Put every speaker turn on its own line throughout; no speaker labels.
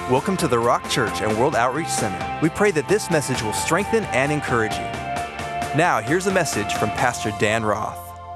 Welcome to the Rock Church and World Outreach Center. We pray that this message will strengthen and encourage you. Now, here's a message from Pastor Dan Roth.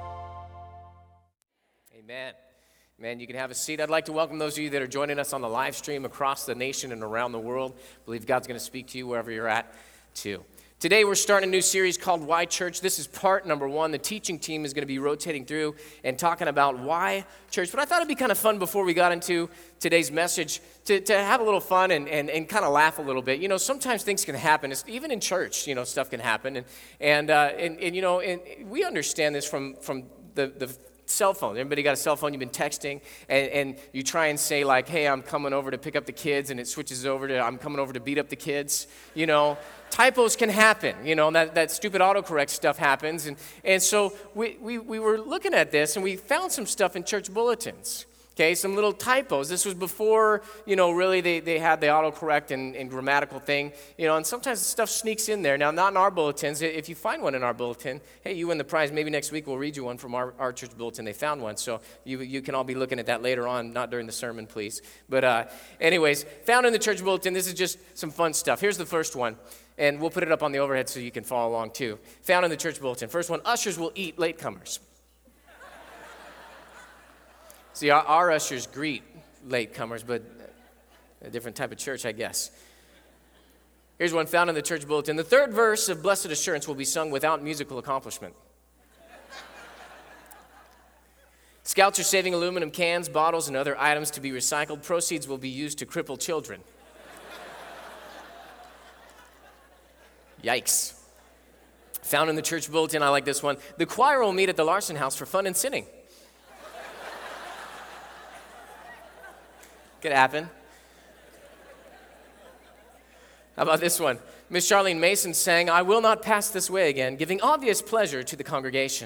Amen. Man, you can have a seat. I'd like to welcome those of you that are joining us on the live stream across the nation and around the world. I believe God's going to speak to you wherever you're at, too. Today, we're starting a new series called Why Church. This is part number one. The teaching team is going to be rotating through and talking about why church. But I thought it'd be kind of fun before we got into today's message to have a little fun and kind of laugh a little bit. You know, sometimes things can happen. Even in church, you know, stuff can happen. And we understand this from the cell phone. Everybody got a cell phone? You've been texting, and you try and say, like, hey, I'm coming over to pick up the kids, and it switches over to I'm coming over to beat up the kids, you know. Typos can happen, you know, that stupid autocorrect stuff happens. And so we were looking at this, and we found some stuff in church bulletins, okay, some little typos. This was before, you know, really they had the autocorrect and grammatical thing, you know, and sometimes the stuff sneaks in there. Now, not in our bulletins. If you find one in our bulletin, hey, you win the prize. Maybe next week we'll read you one from our church bulletin. They found one, so you can all be looking at that later on, not during the sermon, please. But anyways, found in the church bulletin, this is just some fun stuff. Here's the first one. And we'll put it up on the overhead so you can follow along too. Found in the church bulletin. First one, ushers will eat latecomers. See, our ushers greet latecomers, but a different type of church, I guess. Here's one found in the church bulletin. The third verse of Blessed Assurance will be sung without musical accomplishment. Scouts are saving aluminum cans, bottles, and other items to be recycled. Proceeds will be used to cripple children. Yikes. Found in the church bulletin, I like this one. The choir will meet at the Larson House for fun and sinning. Could happen. How about this one? Miss Charlene Mason sang, I will not pass this way again, giving obvious pleasure to the congregation.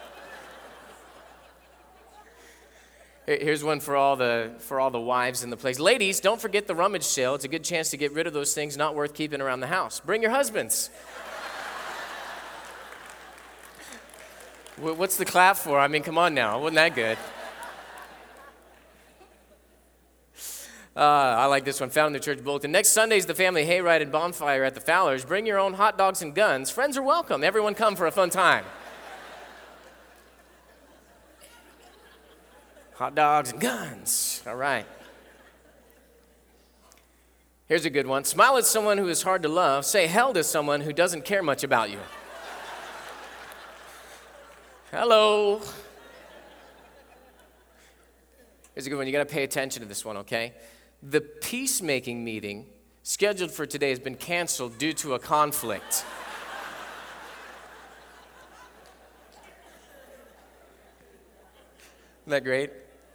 Here's one for all the wives in the place. Ladies, don't forget the rummage sale. It's a good chance to get rid of those things not worth keeping around the house. Bring your husbands. What's the clap for? I mean, come on now. Wasn't that good? I like this one. Found in the church bulletin. Next Sunday's the family hayride and bonfire at the Fowlers. Bring your own hot dogs and guns. Friends are welcome. Everyone come for a fun time. Hot dogs and guns. All right. Here's a good one. Smile at someone who is hard to love. Say hell to someone who doesn't care much about you. Hello. Here's a good one. You got to pay attention to this one, okay? The peacemaking meeting scheduled for today has been canceled due to a conflict. Isn't that great?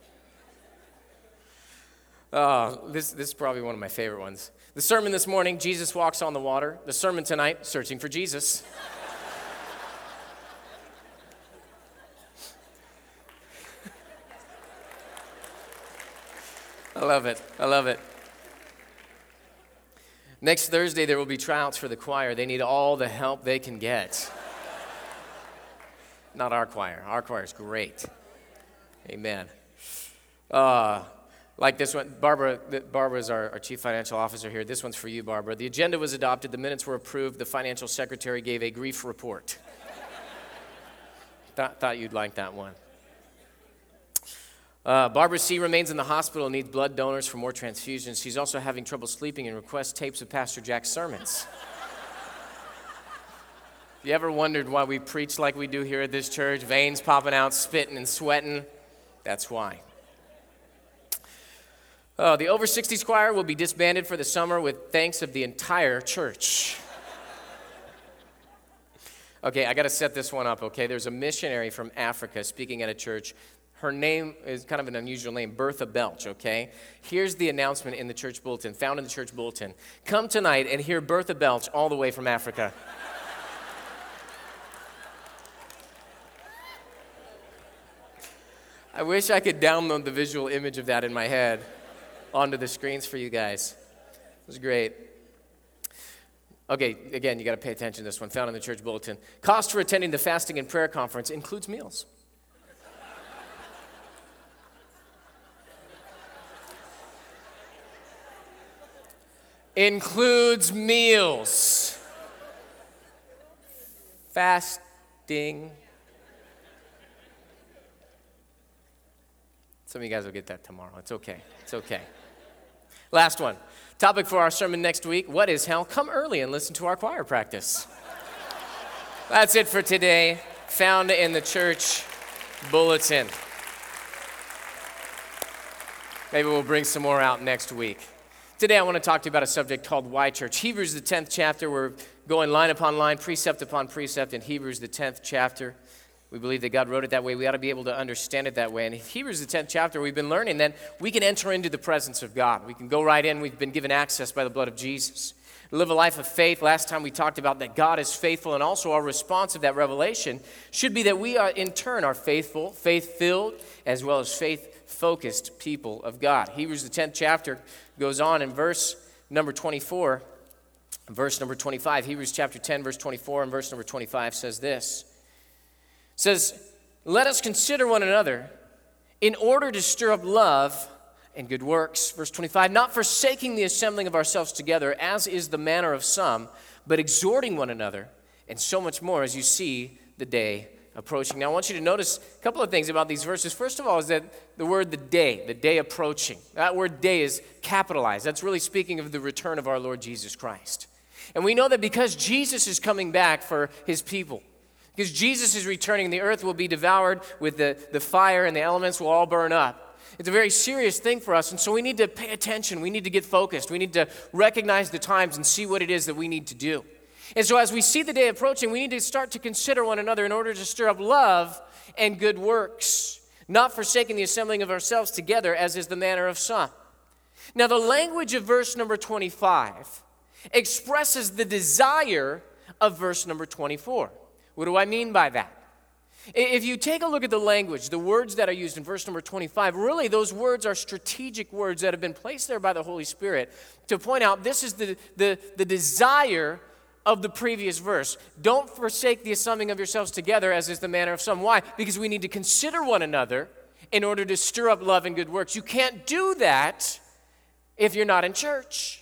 This is probably one of my favorite ones. The sermon this morning, Jesus walks on the water. The sermon tonight, searching for Jesus. I love it. I love it. Next Thursday, there will be tryouts for the choir. They need all the help they can get. Not our choir. Our choir is great. Amen. Like this one, Barbara is our chief financial officer here. This one's for you, Barbara. The agenda was adopted. The minutes were approved. The financial secretary gave a grief report. Thought you'd like that one. Barbara C. remains in the hospital and needs blood donors for more transfusions. She's also having trouble sleeping and requests tapes of Pastor Jack's sermons. You ever wondered why we preach like we do here at this church? Veins popping out, spitting and sweating. That's why. The over 60s choir will be disbanded for the summer with thanks of the entire church. Okay, I got to set this one up, okay? There's a missionary from Africa speaking at a church. Her name is kind of an unusual name, Bertha Belch, okay? Here's the announcement in the church bulletin, found in the church bulletin. Come tonight and hear Bertha Belch all the way from Africa. I wish I could download the visual image of that in my head onto the screens for you guys. It was great. Okay, again, you got to pay attention to this one, found in the church bulletin. Cost for attending the fasting and prayer conference includes meals. includes meals. Fasting. Some of you guys will get that tomorrow. It's okay. It's okay. Last one. Topic for our sermon next week. What is hell? Come early and listen to our choir practice. That's it for today. Found in the church bulletin. Maybe we'll bring some more out next week. Today I want to talk to you about a subject called Why Church. Hebrews, the 10th chapter. We're going line upon line, precept upon precept in Hebrews, the 10th chapter. We believe that God wrote it that way. We ought to be able to understand it that way. And in Hebrews, the 10th chapter, we've been learning that we can enter into the presence of God. We can go right in. We've been given access by the blood of Jesus. Live a life of faith. Last time we talked about that God is faithful, and also our response of that revelation should be that we are, in turn, are faithful, faith-filled, as well as faith-focused people of God. Hebrews, the 10th chapter, goes on in verse number 24, verse number 25. Hebrews chapter 10, verse 24, and verse number 25 says this. It says, let us consider one another in order to stir up love and good works. Verse 25, not forsaking the assembling of ourselves together, as is the manner of some, but exhorting one another, and so much more as you see the day approaching. Now I want you to notice a couple of things about these verses. First of all is that the word the day approaching. That word day is capitalized. That's really speaking of the return of our Lord Jesus Christ. And we know that because Jesus is coming back for his people, because Jesus is returning, the earth will be devoured with the fire, and the elements will all burn up. It's a very serious thing for us, and so we need to pay attention. We need to get focused. We need to recognize the times and see what it is that we need to do. And so as we see the day approaching, we need to start to consider one another in order to stir up love and good works, not forsaking the assembling of ourselves together, as is the manner of some. Now, the language of verse number 25 expresses the desire of verse number 24. What do I mean by that? If you take a look at the language, the words that are used in verse number 25, really those words are strategic words that have been placed there by the Holy Spirit to point out this is the desire of the previous verse. Don't forsake the assembling of yourselves together, as is the manner of some. Why? Because we need to consider one another in order to stir up love and good works. You can't do that if you're not in church.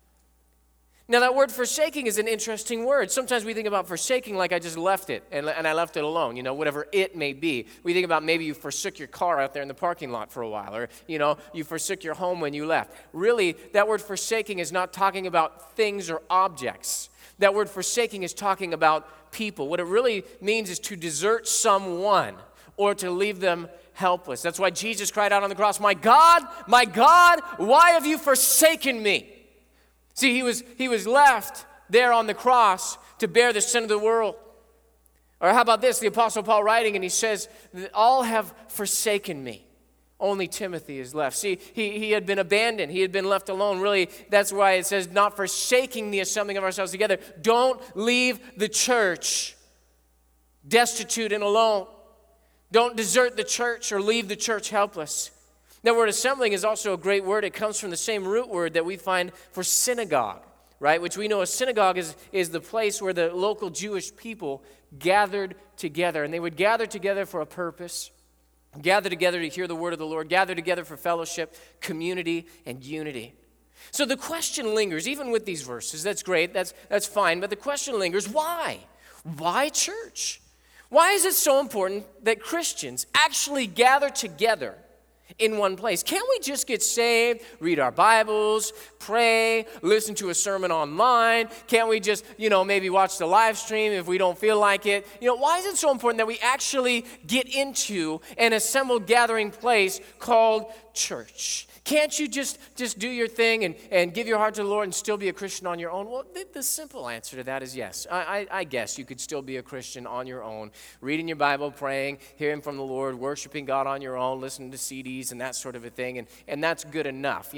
Now, that word forsaking is an interesting word. Sometimes we think about forsaking like I just left it, and I left it alone, whatever it may be. We think about maybe you forsook your car out there in the parking lot for a while, or, you forsook your home when you left. Really, that word forsaking is not talking about things or objects. That word forsaking is talking about people. What it really means is to desert someone or to leave them helpless. That's why Jesus cried out on the cross, my God, why have you forsaken me? See, he was left there on the cross to bear the sin of the world. Or how about this? The Apostle Paul writing, and he says, all have forsaken me. Only Timothy is left. See, he had been abandoned. He had been left alone. Really, that's why it says, not forsaking the assembling of ourselves together. Don't leave the church destitute and alone. Don't desert the church or leave the church helpless. That word assembling is also a great word. It comes from the same root word that we find for synagogue, right? Which we know a synagogue is the place where the local Jewish people gathered together. And they would gather together for a purpose, gather together to hear the word of the Lord, gather together for fellowship, community, and unity. So the question lingers, even with these verses. That's great, that's fine, but the question lingers, why? Why church? Why is it so important that Christians actually gather together in one place? Can't we just get saved, read our Bibles, pray, listen to a sermon online? Can't we just, maybe watch the live stream if we don't feel like it? Why is it so important that we actually get into an assembled gathering place called church? Can't you just do your thing and give your heart to the Lord and still be a Christian on your own? Well, the simple answer to that is yes. I guess you could still be a Christian on your own, reading your Bible, praying, hearing from the Lord, worshiping God on your own, listening to CDs and that sort of a thing, and that's good enough,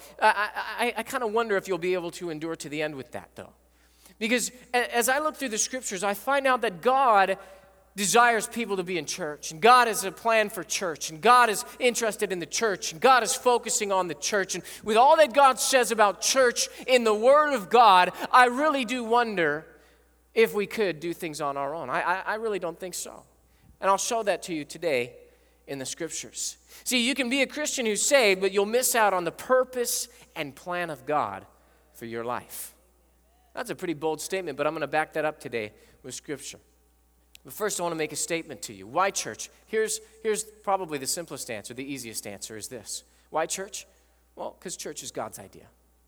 I kind of wonder if you'll be able to endure to the end with that, though. Because as I look through the Scriptures, I find out that God desires people to be in church, and God has a plan for church, and God is interested in the church, and God is focusing on the church. And with all that God says about church in the Word of God, I really do wonder if we could do things on our own. I really don't think so. And I'll show that to you today in the Scriptures. See, you can be a Christian who's saved, but you'll miss out on the purpose and plan of God for your life. That's a pretty bold statement, but I'm going to back that up today with Scripture. But first, I want to make a statement to you. Why church? Here's probably the simplest answer, the easiest answer is this. Why church? Well, because church is God's idea.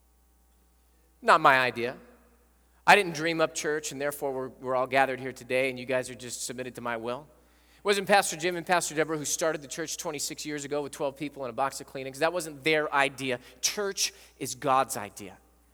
Not my idea. I didn't dream up church, and therefore we're all gathered here today, and you guys are just submitted to my will. It wasn't Pastor Jim and Pastor Deborah who started the church 26 years ago with 12 people and a box of Kleenex. That wasn't their idea. Church is God's idea.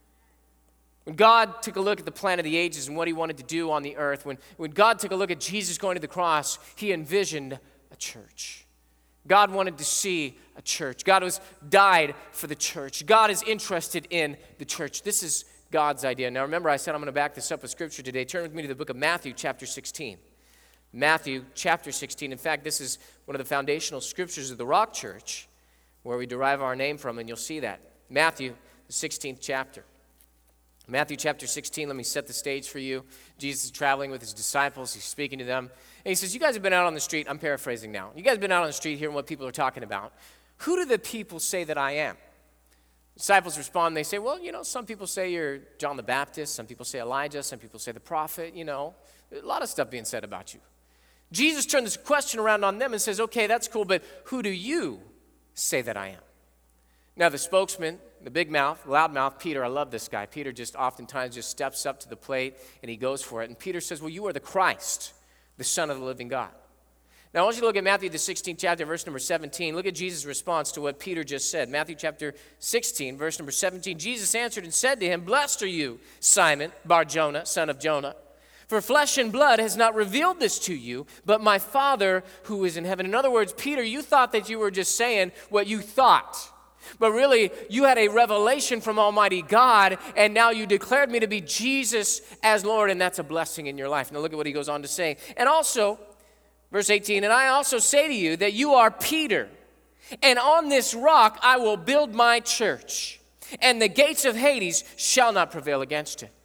When God took a look at the plan of the ages and what he wanted to do on the earth, when God took a look at Jesus going to the cross, he envisioned a church. God wanted to see a church. God died for the church. God is interested in the church. This is God's idea. Now remember, I said I'm going to back this up with Scripture today. Turn with me to the book of Matthew, chapter 16. Matthew, chapter 16. In fact, this is one of the foundational scriptures of the Rock Church, where we derive our name from, and you'll see that. Matthew, the 16th chapter. Matthew chapter 16, let me set the stage for you. Jesus is traveling with his disciples. He's speaking to them. And he says, you guys have been out on the street. I'm paraphrasing now. You guys have been out on the street hearing what people are talking about. Who do the people say that I am? Disciples respond. They say, well, some people say you're John the Baptist. Some people say Elijah. Some people say the prophet. A lot of stuff being said about you. Jesus turned this question around on them and says, okay, that's cool, but who do you say that I am? Now, the spokesman, the big mouth, loud mouth, Peter, I love this guy. Peter just oftentimes just steps up to the plate and he goes for it. And Peter says, well, you are the Christ, the Son of the living God. Now, I want you to look at Matthew, the 16th chapter, verse number 17. Look at Jesus' response to what Peter just said. Matthew chapter 16, verse number 17. Jesus answered and said to him, blessed are you, Simon, Bar-Jonah, son of Jonah. For flesh and blood has not revealed this to you, but my Father who is in heaven. In other words, Peter, you thought that you were just saying what you thought. But really, you had a revelation from Almighty God, and now you declared me to be Jesus as Lord, and that's a blessing in your life. Now look at what he goes on to say. And also, verse 18, and I also say to you that you are Peter, and on this rock I will build my church, and the gates of Hades shall not prevail against it.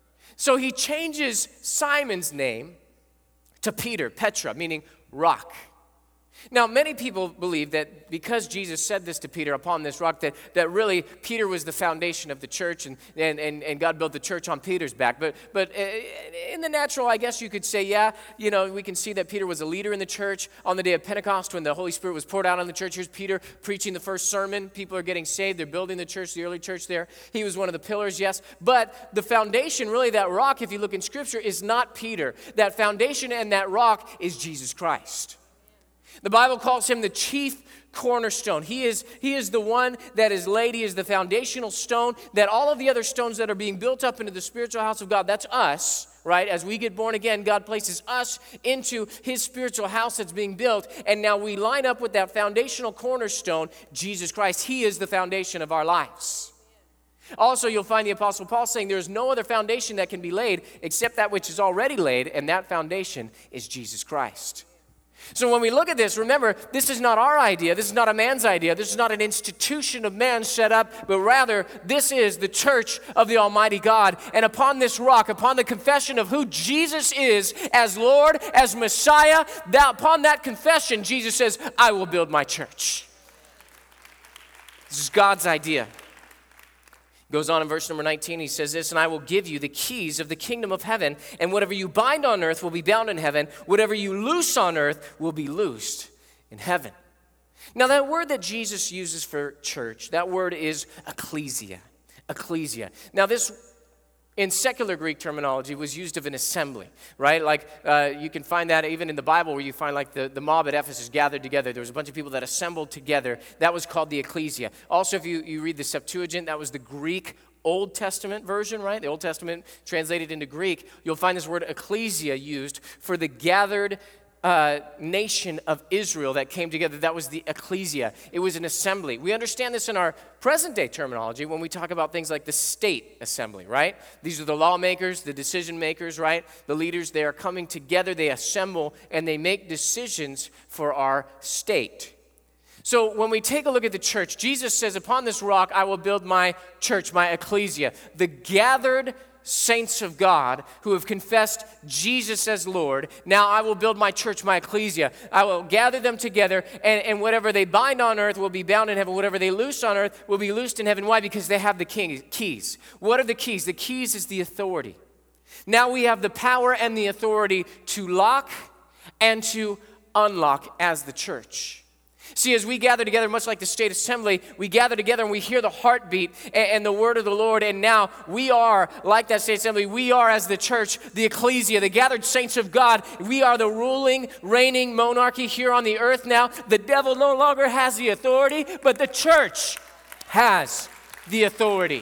So he changes Simon's name to Peter, Petra, meaning rock. Now, many people believe that because Jesus said this to Peter upon this rock, that really Peter was the foundation of the church and God built the church on Peter's back. But in the natural, I guess you could say, yeah, we can see that Peter was a leader in the church on the day of Pentecost when the Holy Spirit was poured out on the church. Here's Peter preaching the first sermon. People are getting saved. They're building the church, the early church there. He was one of the pillars, yes. But the foundation, really that rock, if you look in Scripture, is not Peter. That foundation and that rock is Jesus Christ. The Bible calls him the chief cornerstone. He is the one that is laid. He is the foundational stone that all of the other stones that are being built up into the spiritual house of God, that's us, right? As we get born again, God places us into his spiritual house that's being built. And now we line up with that foundational cornerstone, Jesus Christ. He is the foundation of our lives. Also, you'll find the Apostle Paul saying there is no other foundation that can be laid except that which is already laid, and that foundation is Jesus Christ. So when we look at this, remember, this is not our idea. This is not a man's idea. This is not an institution of man set up, but rather this is the church of the Almighty God. And upon this rock, upon the confession of who Jesus is as Lord, as Messiah, upon that confession, Jesus says, I will build my church. This is God's idea. Goes on in verse number 19, he says this, and I will give you the keys of the kingdom of heaven, and whatever you bind on earth will be bound in heaven, whatever you loose on earth will be loosed in heaven. Now that word that Jesus uses for church, that word is ecclesia. Ecclesia. Now this, in secular Greek terminology, was used of an assembly, right? Like you can find that even in the Bible where you find like the mob at Ephesus gathered together. There was a bunch of people that assembled together. That was called the ecclesia. Also, if you read the Septuagint, that was the Greek Old Testament version, right? The Old Testament translated into Greek. You'll find this word ecclesia used for the gathered nation of Israel that came together. That was the ecclesia. It was an assembly. We understand this in our present day terminology when we talk about things like the state assembly, right? These are the lawmakers, the decision makers, right? The leaders, they are coming together, they assemble, and they make decisions for our state. So when we take a look at the church, Jesus says, upon this rock I will build my church, my ecclesia, the gathered saints of God who have confessed Jesus as Lord. Now I will build my church, my ecclesia. I will gather them together, and whatever they bind on earth will be bound in heaven. Whatever they loose on earth will be loosed in heaven. Why? Because they have the keys. What are the keys? The keys is the authority. Now we have the power and the authority to lock and to unlock as the church. See, as we gather together, much like the state assembly, we gather together and we hear the heartbeat and the word of the Lord. And now we are, like that state assembly, we are as the church, the ecclesia, the gathered saints of God. We are the ruling, reigning monarchy here on the earth now. The devil no longer has the authority, but the church has the authority.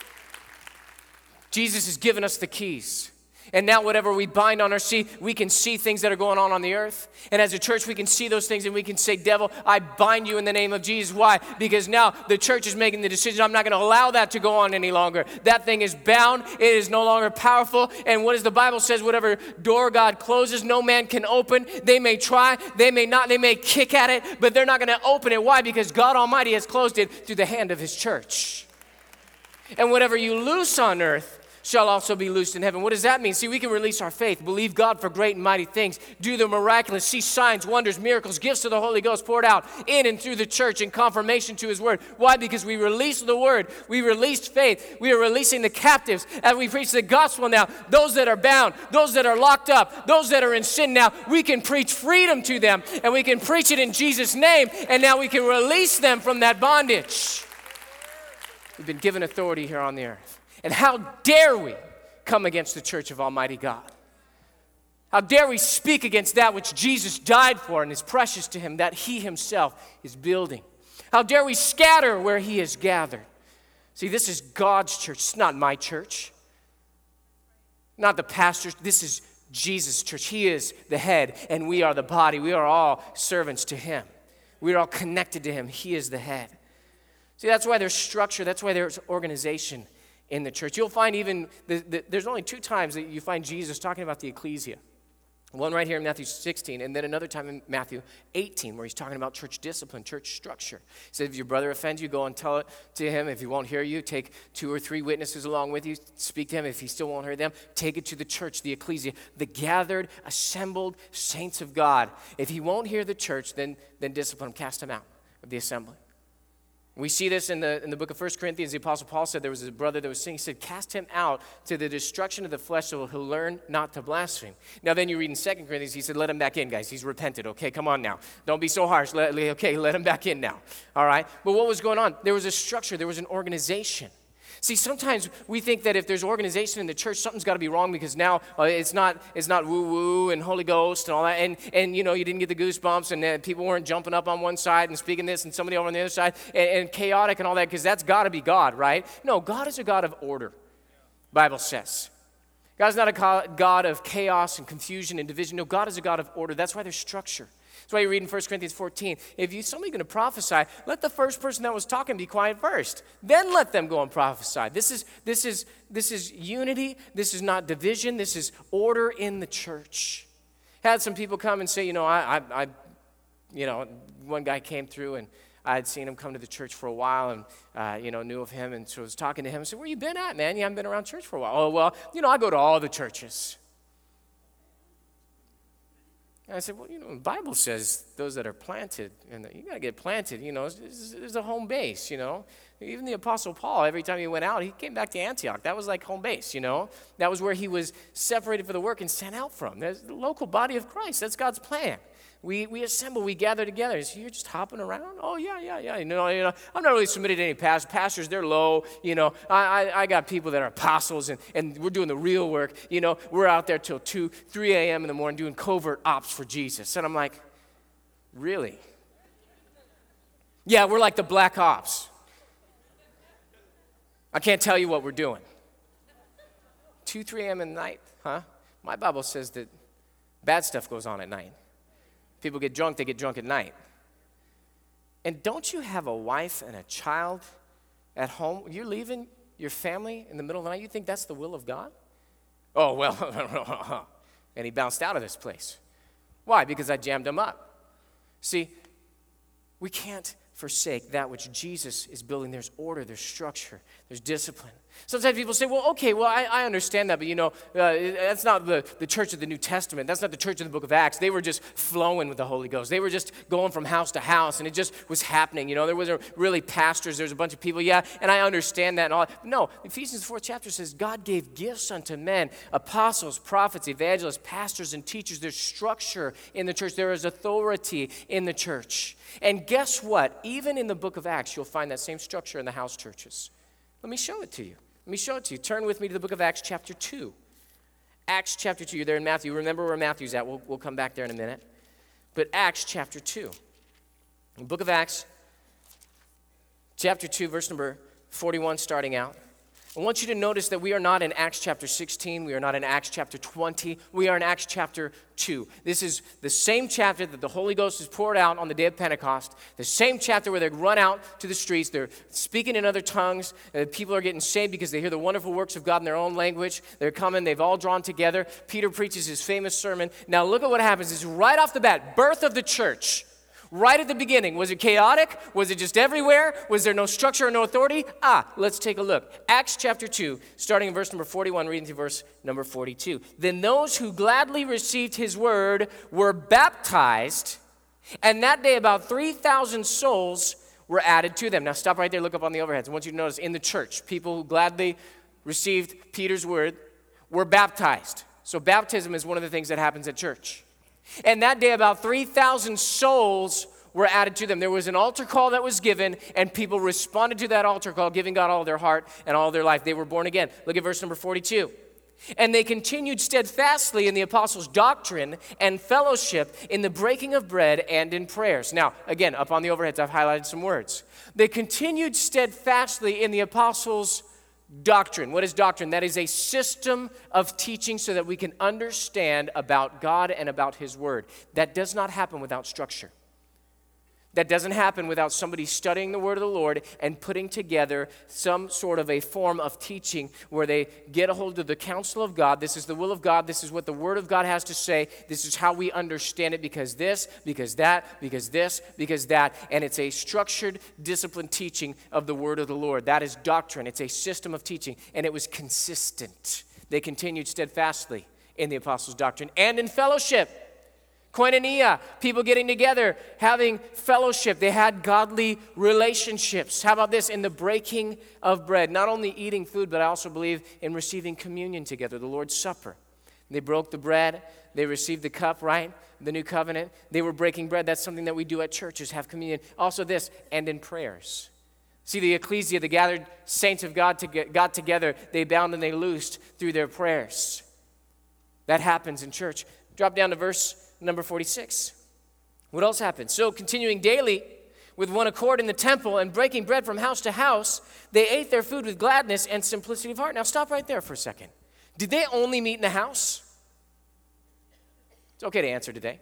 Jesus has given us the keys. And now whatever we bind on earth, we can see things that are going on the earth. And as a church, we can see those things and we can say, devil, I bind you in the name of Jesus. Why? Because now the church is making the decision, I'm not going to allow that to go on any longer. That thing is bound. It is no longer powerful. And what does the Bible says? Whatever door God closes, no man can open. They may try, they may not, they may kick at it, but they're not going to open it. Why? Because God Almighty has closed it through the hand of his church. And whatever you loose on earth shall also be loosed in heaven. What does that mean? See, we can release our faith, believe God for great and mighty things, do the miraculous, see signs, wonders, miracles, gifts of the Holy Ghost poured out in and through the church in confirmation to his word. Why? Because we released the word. We released faith. We are releasing the captives as we preach the gospel now. Those that are bound, those that are locked up, those that are in sin now, we can preach freedom to them and we can preach it in Jesus' name, and now we can release them from that bondage. We've been given authority here on the earth. And how dare we come against the church of Almighty God? How dare we speak against that which Jesus died for and is precious to him, that he himself is building? How dare we scatter where he is gathered? See, this is God's church. It's not my church. Not the pastor's. This is Jesus' church. He is the head, and we are the body. We are all servants to him. We are all connected to him. He is the head. See, that's why there's structure. That's why there's organization in the church. You'll find even, there's only 2 times that you find Jesus talking about the ecclesia. One right here in Matthew 16, and then another time in Matthew 18, where he's talking about church discipline, church structure. He said, if your brother offends you, go and tell it to him. If he won't hear you, take 2 or 3 witnesses along with you, speak to him. If he still won't hear them, take it to the church, the ecclesia, the gathered, assembled saints of God. If he won't hear the church, then discipline him, cast him out of the assembly. We see this in the book of 1 Corinthians. The Apostle Paul said there was a brother that was singing. He said, cast him out to the destruction of the flesh so he'll learn not to blaspheme. Now then you read in 2 Corinthians, he said, let him back in, guys. He's repented. Okay, come on now. Don't be so harsh. Let him back in now. All right? But what was going on? There was a structure. There was an organization. See, sometimes we think that if there's organization in the church, something's got to be wrong because now it's not woo-woo and Holy Ghost and all that. And you know, you didn't get the goosebumps and people weren't jumping up on one side and speaking this and somebody over on the other side and chaotic and all that, because that's got to be God, right? No, God is a God of order, Bible says. God's not a God of chaos and confusion and division. No, God is a God of order. That's why there's structure. That's why you read in 1 Corinthians 14, if somebody's going to prophesy, let the first person that was talking be quiet first. Then let them go and prophesy. This is unity. This is not division. This is order in the church. Had some people come and say, one guy came through and I had seen him come to the church for a while and, knew of him. And so I was talking to him. I said, where you been at, man? You haven't been around church for a while. Oh, well, I go to all the churches. And I said, well, the Bible says those that are planted, and you got to get planted, there's a home base, Even the Apostle Paul, every time he went out, he came back to Antioch. That was like home base, That was where he was separated for the work and sent out from. There's the local body of Christ. That's God's plan. We assemble, we gather together. So you're just hopping around? Oh, yeah. I'm not really submitted to any pastors. Pastors, they're low. I got people that are apostles, and we're doing the real work. We're out there till 2, 3 a.m. in the morning doing covert ops for Jesus. And I'm like, really? Yeah, we're like the black ops. I can't tell you what we're doing. 2, 3 a.m. in the night, huh? My Bible says that bad stuff goes on at night. People get drunk, they get drunk at night. And don't you have a wife and a child at home? You're leaving your family in the middle of the night. You think that's the will of God? Oh, well, and he bounced out of this place. Why? Because I jammed him up. See, we can't forsake that which Jesus is building. There's order, there's structure, there's discipline. Sometimes people say, well, okay, well, I understand that, but that's not the church of the New Testament. That's not the church of the book of Acts. They were just flowing with the Holy Ghost. They were just going from house to house, and it just was happening. There wasn't really pastors. There was a bunch of people, and I understand that and all. No, Ephesians 4th chapter says God gave gifts unto men, apostles, prophets, evangelists, pastors, and teachers. There's structure in the church. There is authority in the church. And guess what? Even in the book of Acts, you'll find that same structure in the house churches. Let me show it to you. Turn with me to the book of Acts chapter 2. Acts chapter 2. You're there in Matthew. Remember where Matthew's at. We'll come back there in a minute. But Acts chapter 2. The book of Acts chapter 2, verse number 41 starting out. I want you to notice that we are not in Acts chapter 16. We are not in Acts chapter 20. We are in Acts chapter 2. This is the same chapter that the Holy Ghost is poured out on the day of Pentecost. The same chapter where they run out to the streets. They're speaking in other tongues. People are getting saved because they hear the wonderful works of God in their own language. They're coming. They've all drawn together. Peter preaches his famous sermon. Now look at what happens. It's right off the bat. Birth of the church. Right at the beginning. Was it chaotic? Was it just everywhere? Was there no structure or no authority? Let's take a look. Acts chapter 2, starting in verse number 41, reading through verse number 42. Then those who gladly received his word were baptized, and that day about 3,000 souls were added to them. Now stop right there, look up on the overheads. I want you to notice in the church, people who gladly received Peter's word were baptized. So baptism is one of the things that happens at church. And that day, about 3,000 souls were added to them. There was an altar call that was given, and people responded to that altar call, giving God all their heart and all their life. They were born again. Look at verse number 42. And they continued steadfastly in the apostles' doctrine and fellowship, in the breaking of bread and in prayers. Now, again, up on the overheads, I've highlighted some words. They continued steadfastly in the apostles' doctrine. What is doctrine? That is a system of teaching so that we can understand about God and about his word. That does not happen without structure. That doesn't happen without somebody studying the word of the Lord and putting together some sort of a form of teaching where they get a hold of the counsel of God. This is the will of God. This is what the word of God has to say. This is how we understand it, because this, because that, because this, because that. And it's a structured, disciplined teaching of the word of the Lord. That is doctrine. It's a system of teaching, and it was consistent. They continued steadfastly in the apostles' doctrine and in fellowship. Koinonia, people getting together, having fellowship. They had godly relationships. How about this? In the breaking of bread, not only eating food, but I also believe in receiving communion together, the Lord's Supper. They broke the bread. They received the cup, right? The new covenant. They were breaking bread. That's something that we do at churches, have communion. Also this, and in prayers. See, the ecclesia, the gathered saints of God got together. They bound and they loosed through their prayers. That happens in church. Drop down to verse number 46. What else happened? So continuing daily with one accord in the temple and breaking bread from house to house, they ate their food with gladness and simplicity of heart. Now stop right there for a second. Did they only meet in the house? It's okay to answer today.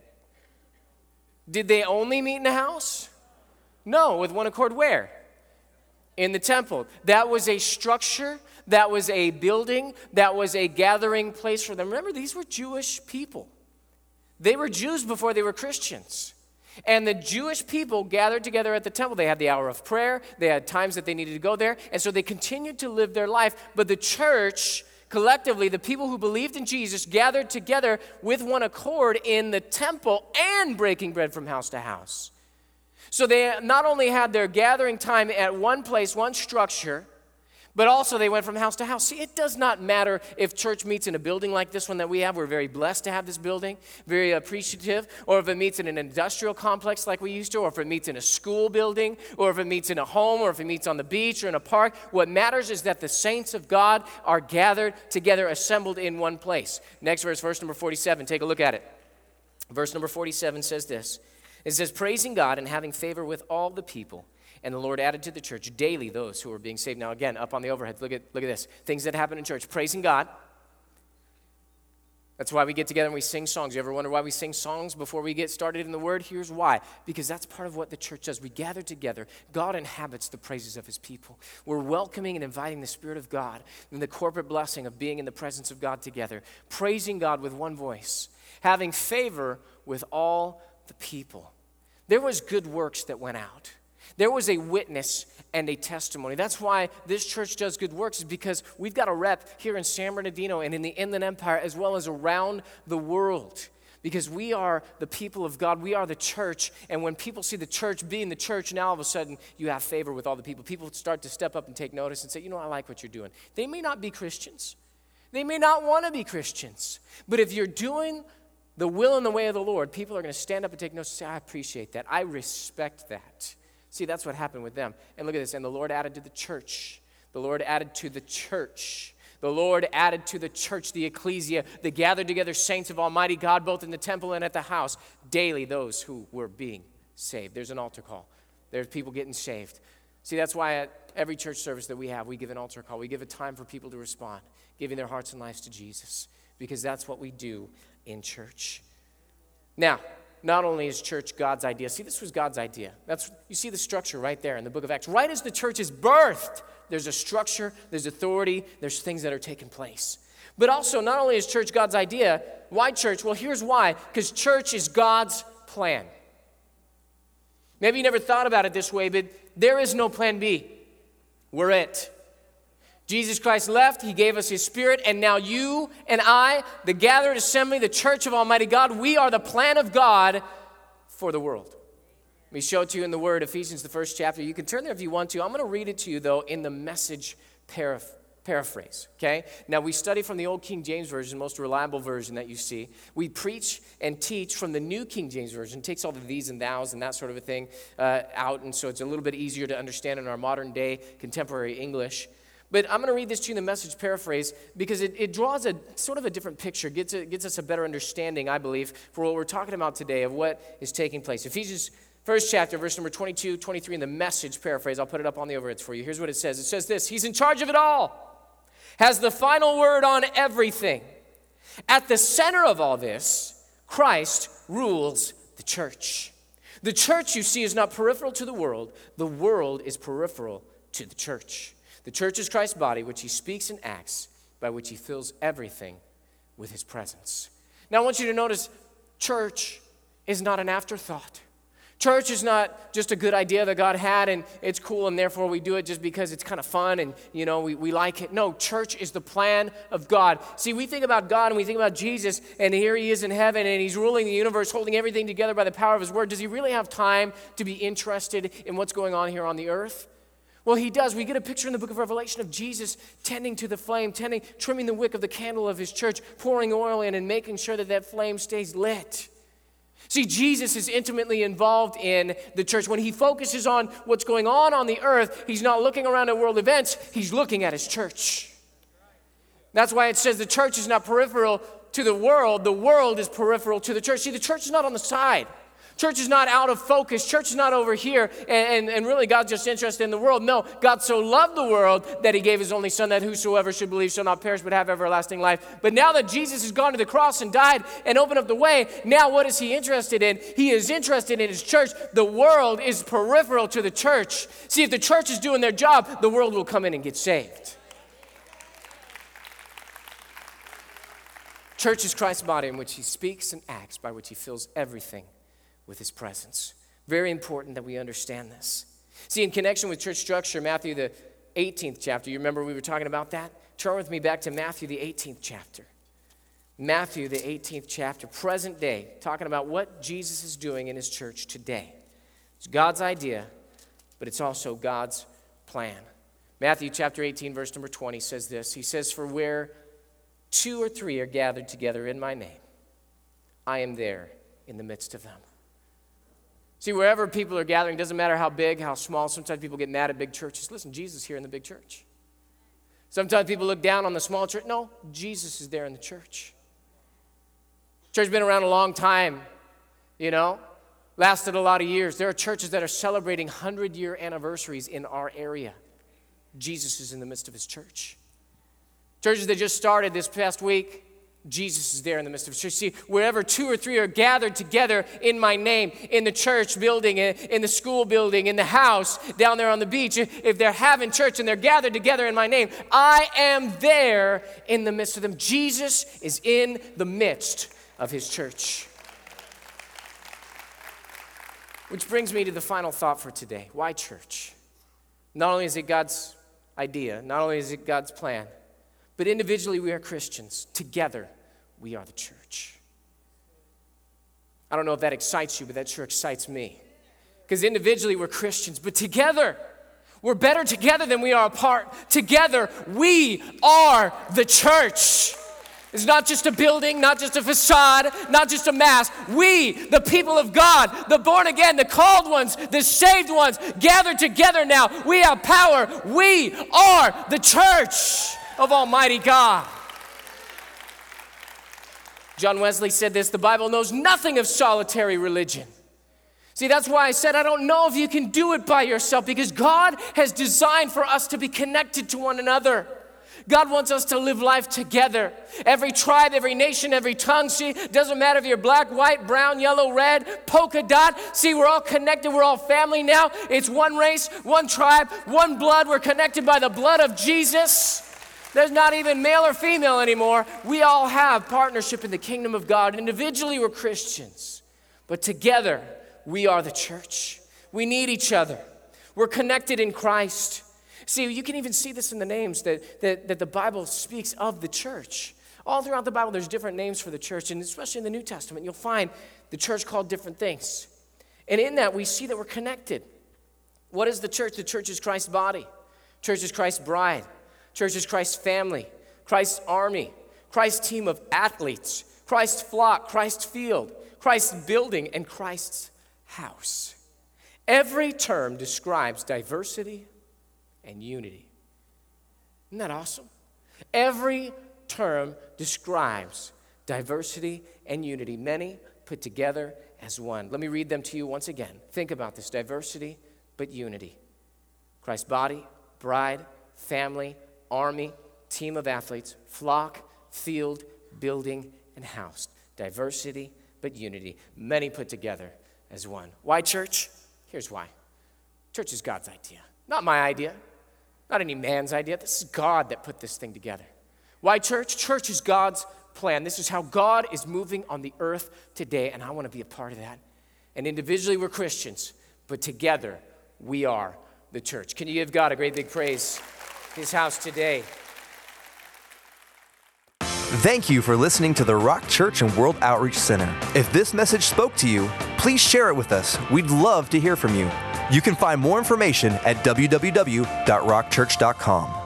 Did they only meet in the house? No, with one accord where? In the temple. That was a structure. That was a building. That was a gathering place for them. Remember, these were Jewish people. They were Jews before they were Christians. And the Jewish people gathered together at the temple. They had the hour of prayer. They had times that they needed to go there. And so they continued to live their life. But the church, collectively, the people who believed in Jesus, gathered together with one accord in the temple and breaking bread from house to house. So they not only had their gathering time at one place, one structure, but also they went from house to house. See, it does not matter if church meets in a building like this one that we have. We're very blessed to have this building, very appreciative. Or if it meets in an industrial complex like we used to, or if it meets in a school building, or if it meets in a home, or if it meets on the beach or in a park. What matters is that the saints of God are gathered together, assembled in one place. Next verse, verse number 47. Take a look at it. Verse number 47 says this. It says, praising God and having favor with all the people. And the Lord added to the church daily those who were being saved. Now again, up on the overhead, look at this. Things that happen in church. Praising God. That's why we get together and we sing songs. You ever wonder why we sing songs before we get started in the Word? Here's why. Because that's part of what the church does. We gather together. God inhabits the praises of his people. We're welcoming and inviting the Spirit of God and the corporate blessing of being in the presence of God together. Praising God with one voice. Having favor with all the people. There was good works that went out. There was a witness and a testimony. That's why this church does good works, is because we've got a rep here in San Bernardino and in the Inland Empire as well as around the world. Because we are the people of God. We are the church. And when people see the church being the church, now all of a sudden you have favor with all the people. People start to step up and take notice and say, I like what you're doing. They may not be Christians. They may not want to be Christians. But if you're doing the will and the way of the Lord, people are going to stand up and take notice and say, I appreciate that. I respect that. See, that's what happened with them. And look at this. And the Lord added to the church. The Lord added to the church. The Lord added to the church, the ecclesia, the gathered together saints of Almighty God, both in the temple and at the house, daily those who were being saved. There's an altar call. There's people getting saved. See, that's why at every church service that we have, we give an altar call. We give a time for people to respond, giving their hearts and lives to Jesus, because that's what we do in church. Now, not only is church God's idea. See, this was God's idea. You see the structure right there in the book of Acts. Right as the church is birthed, there's a structure, there's authority, there's things that are taking place. But also, not only is church God's idea, why church? Well, here's why. Because church is God's plan. Maybe you never thought about it this way, but there is no plan B. We're it. Jesus Christ left, he gave us his Spirit, and now you and I, the gathered assembly, the church of Almighty God, we are the plan of God for the world. Let me show it to you in the Word, Ephesians, the first chapter. You can turn there if you want to. I'm going to read it to you, though, in the Message paraphrase, okay? Now, we study from the old King James Version, most reliable version that you see. We preach and teach from the new King James Version. It takes all the these and thous and that sort of a thing out, and so it's a little bit easier to understand in our modern day contemporary English. But I'm going to read this to you in the Message paraphrase because it draws a sort of a different picture, gets us a better understanding, I believe, for what we're talking about today of what is taking place. Ephesians, first chapter, verse number 22, 23 in the Message paraphrase. I'll put it up on the overheads for you. Here's what it says. It says this: He's in charge of it all, has the final word on everything. At the center of all this, Christ rules the church. The church, you see, is not peripheral to the world. The world is peripheral to the church. The church is Christ's body, which he speaks and acts, by which he fills everything with his presence. Now, I want you to notice, church is not an afterthought. Church is not just a good idea that God had, and it's cool, and therefore we do it just because it's kind of fun, and, we like it. No, church is the plan of God. See, we think about God, and we think about Jesus, and here he is in heaven, and he's ruling the universe, holding everything together by the power of his word. Does he really have time to be interested in what's going on here on the earth? Well, he does. We get a picture in the book of Revelation of Jesus tending to the flame, trimming the wick of the candle of his church, pouring oil in and making sure that flame stays lit. See, Jesus is intimately involved in the church. When he focuses on what's going on the earth, he's not looking around at world events, he's looking at his church. That's why it says the church is not peripheral to the world is peripheral to the church. See, the church is not on the side. Church is not out of focus. Church is not over here, and really God's just interested in the world. No, God so loved the world that he gave his only son, that whosoever should believe shall not perish but have everlasting life. But now that Jesus has gone to the cross and died and opened up the way, now what is he interested in? He is interested in his church. The world is peripheral to the church. See, if the church is doing their job, the world will come in and get saved. Church is Christ's body in which he speaks and acts, by which he fills everything with his presence. Very important that we understand this. See, in connection with church structure, Matthew the 18th chapter, you remember we were talking about that? Turn with me back to Matthew the 18th chapter. Matthew the 18th chapter, present day, talking about what Jesus is doing in his church today. It's God's idea, but it's also God's plan. Matthew chapter 18, verse number 20 says this. He says, "For where 2 or 3 are gathered together in my name, I am there in the midst of them." See, wherever people are gathering, doesn't matter how big, how small. Sometimes people get mad at big churches. Listen, Jesus is here in the big church. Sometimes people look down on the small church. No, Jesus is there in the church. Church has been around a long time, lasted a lot of years. There are churches that are celebrating 100-year anniversaries in our area. Jesus is in the midst of his church. Churches that just started this past week, Jesus is there in the midst of his church. See, wherever 2 or 3 are gathered together in my name, in the church building, in the school building, in the house, down there on the beach, if they're having church and they're gathered together in my name, I am there in the midst of them. Jesus is in the midst of his church. Which brings me to the final thought for today. Why church? Not only is it God's idea, not only is it God's plan, but individually we are Christians. Together, we are the church. I don't know if that excites you, but that sure excites me. Because individually we're Christians, but together, we're better together than we are apart. Together, we are the church. It's not just a building, not just a facade, not just a mass. We, the people of God, the born again, the called ones, the saved ones, gathered together now. We have power. We are the church of Almighty God. John Wesley said this, the Bible knows nothing of solitary religion. See, that's why I said I don't know if you can do it by yourself, because God has designed for us to be connected to one another. God wants us to live life together. Every tribe, every nation, every tongue. See, doesn't matter if you're black, white, brown, yellow, red, polka dot. See, we're all connected. We're all family now. It's one race, one tribe, one blood. We're connected by the blood of Jesus. There's not even male or female anymore. We all have partnership in the kingdom of God. Individually, we're Christians. But together, we are the church. We need each other. We're connected in Christ. See, you can even see this in the names that the Bible speaks of the church. All throughout the Bible, there's different names for the church, and especially in the New Testament, you'll find the church called different things. And in that, we see that we're connected. What is the church? The church is Christ's body. Church is Christ's bride. Church is Christ's family, Christ's army, Christ's team of athletes, Christ's flock, Christ's field, Christ's building, and Christ's house. Every term describes diversity and unity. Isn't that awesome? Every term describes diversity and unity, many put together as one. Let me read them to you once again. Think about this: diversity, but unity. Christ's body, bride, family, army, team of athletes, flock, field, building, and house. Diversity, but unity, many put together as one. Why church? Here's why. Church is God's idea, not my idea. Not any man's idea. This is God that put this thing together. Why church? Church is God's plan. This is how God is moving on the earth today, and I want to be a part of that. And individually, we're Christians, but together, we are the church. Can you give God a great big praise in His house today?
Thank you for listening to the Rock Church and World Outreach Center. If this message spoke to you, please share it with us. We'd love to hear from you. You can find more information at www.rockchurch.com.